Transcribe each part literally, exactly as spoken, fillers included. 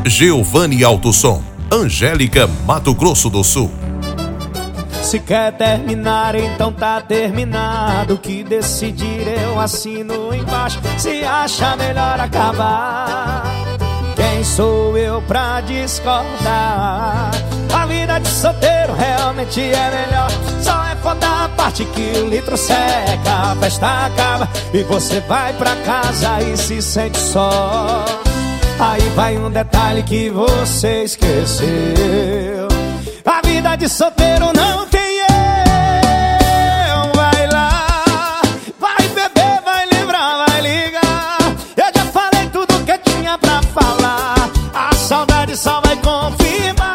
Giovanni Autosom, Angélica, Mato Grosso do Sul. Se quer terminar, então tá terminado. O que decidir eu assino embaixo. Se acha melhor acabar, quem sou eu pra discordar? A vida de solteiro realmente é melhor. Só é foda a parte que o litro seca, a festa acaba e você vai pra casa e se sente só. Aí vai um detalhe que você esqueceu: a vida de solteiro não tem eu. Vai lá, vai beber, vai lembrar, vai ligar. Eu já falei tudo que tinha pra falar. A saudade só vai confirmar.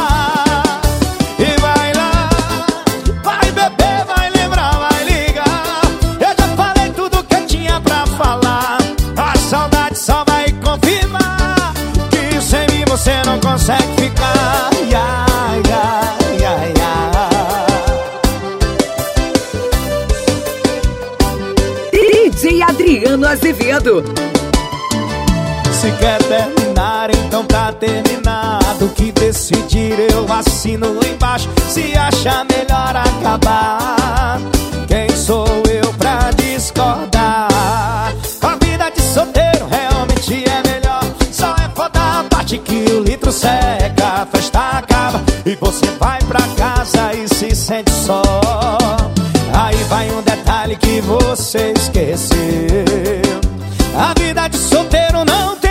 E vai lá, vai beber, vai lembrar, vai ligar. Eu já falei tudo que tinha pra falar. A saudade só vai confirmar que sem mim você não consegue ficar. Ai, ai, ai, ai. D J Adriano Azevedo. Se quer terminar, então tá terminado. O que decidir eu assino embaixo. Se acha melhor acabar, quem sou eu pra discordar? A vida de solteiro realmente é melhor. Só é foda a parte que o litro seca, a festa acaba e você vai pra casa e se sente só. Aí vai um detalhe que você esqueceu: a vida de solteiro não tem